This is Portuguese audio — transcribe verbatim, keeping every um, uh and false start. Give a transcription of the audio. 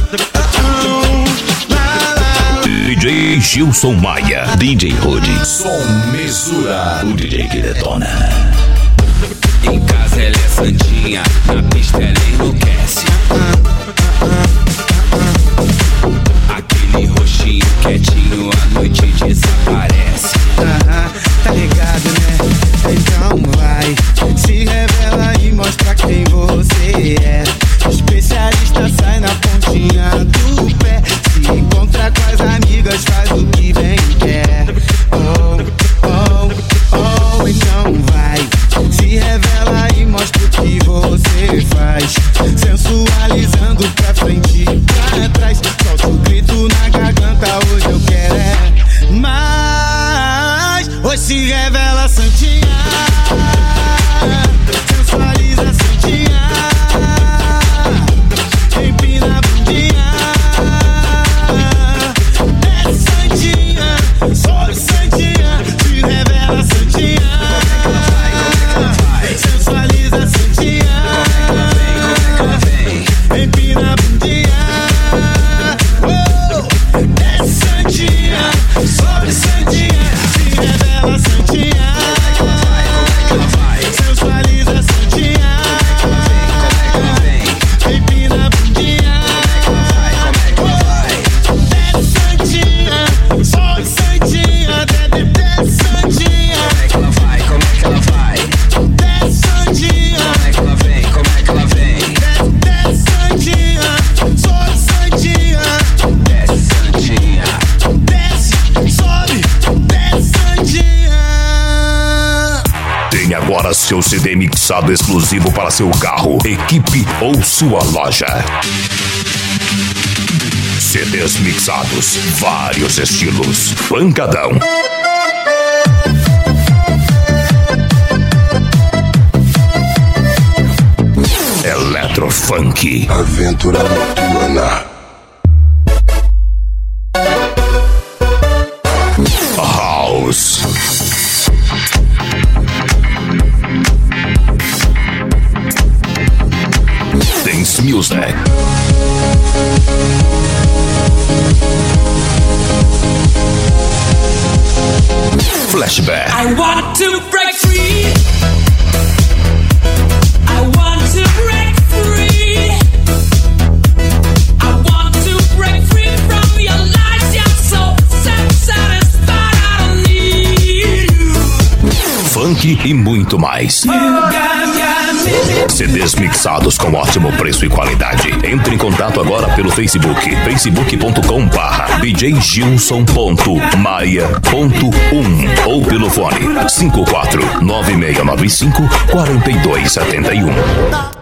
D J Gilson Maia, D J Rudy, Som Mesura, o D J que detona. Em casa ela é santinha, na pista ela enlouquece. Aquele roxinho quietinho à noite desaparece. Ah, tá ligado, né? Então vai, se revela e mostra quem você é. Especialista sai na pontinha do pé. Se encontra com as amigas, faz o que bem quer. Oh, oh, oh, então vai, se revela e mostra o que você faz. Sensualizando pra frente e pra trás. Solta o grito na garganta, hoje eu quero é mais. Hoje se revela santinha, sensualiza santinha, empina a bundinha. É santinha, sobe santinha, se revela santinha, sensualiza santinha, empina a bundinha. Oh, é santinha, sobe santinha, se revela santinha, sensualiza santinha, empina a bundinha. Oh, é santinha, sobe santinha, desce santinha. Como é que ela vai? Como é que ela vai? Desce santinha. Como é que ela vem? Como é que ela vem? Desce santinha, sobe santinha. Desce santinha. Desce, sobe, desce santinha. Tem agora seu C D mixado exclusivo para seu carro, equipe ou sua loja. C Ds mixados, vários estilos, pancadão. Eletrofunk. Aventura noturna. House. Dance music. Flashback. I want to break free. I want to break free. I want to break free from your lies. You're so satisfied. I don't need you. Funk e muito mais. C Ds mixados com ótimo preço e qualidade. Entre em contato agora pelo Facebook, facebook ponto com barra D J Gilson ponto maia ponto um ou pelo fone cinco quatro nove seis nove cinco quatro dois sete um.